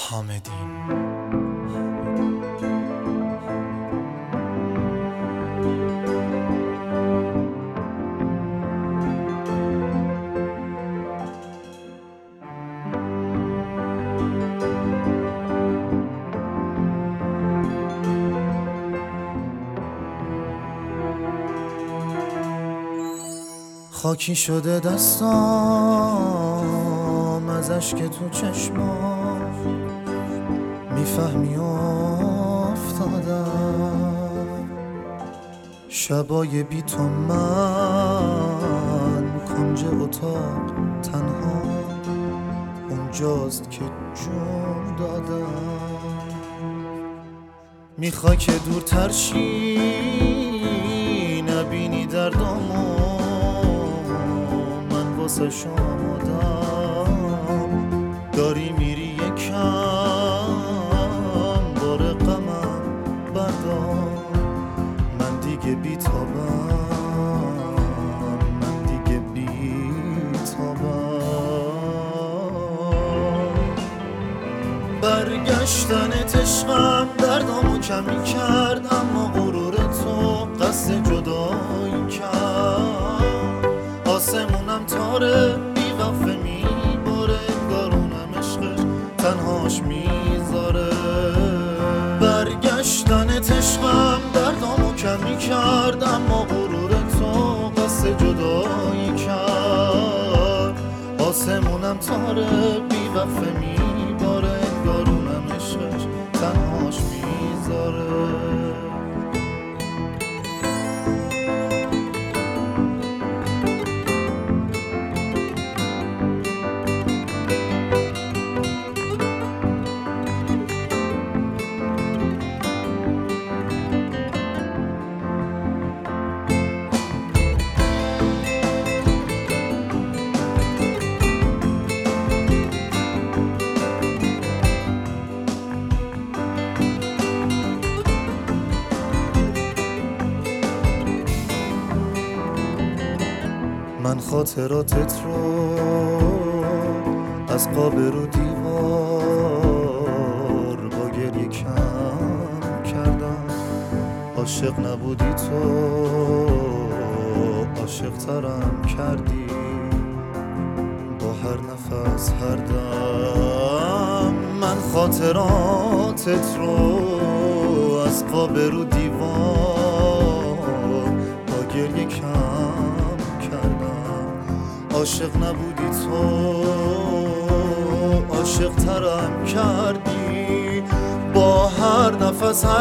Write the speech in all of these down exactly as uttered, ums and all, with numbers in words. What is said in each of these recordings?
حامدین. خاکی شده دستام از اشک تو چشمام، میفهمی افتادم شبای بی تو من کنج اتاق تنها اونجاست که جون دادم. میخوای که دورتر شی نبینی دردامو، واسه شامادم داری میری یکم بار غمم بردار. من دیگه بیتابم، من دیگه بیتابم. برگشتن عشقم دردامو کمی کرد، اما غرور تو قصد جدایی کرد. آسمونم تاره بی وفه میباره، انگارونم عشقش تنهاش میذاره. برگشتن عشقم دردامو کمی کرد، اما غرور تو قصد جدایی کرد. آسمونم تاره بی وفه میباره، انگارونم عشقش تنهاش میذاره. من خاطراتت رو از قاب رو دیوار با گریه کم کردم. عاشق نبودی تو، عاشق ترم کردی. با هر نفس هر دم من خاطراتت رو از قاب رو دیوار با گریه کم کردم. عاشق نبودی تو، عاشق ترم کردی. با هر نفس هر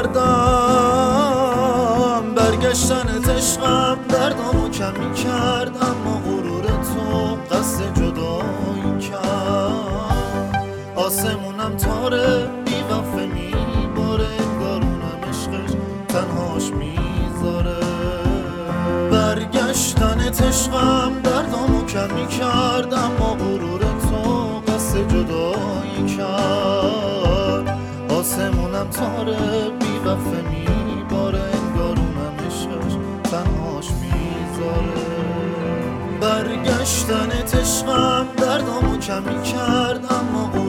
دم برگشتن عشقم دردامو کمی کرد، اما غرور تو قصد جدایی کرد. آسمونم تاره بی وفه میباره، انگارونم عشقش تنهاش میذاره. برگشتن عشقم دردامو کمی کرد، اما غرور تو قصد جدایی کرد. آسمونم تاره بی وفه میباره، انگارونم عشقش تنهاش میذاره. برگشتن عشقم دردامو کمی کرد، اما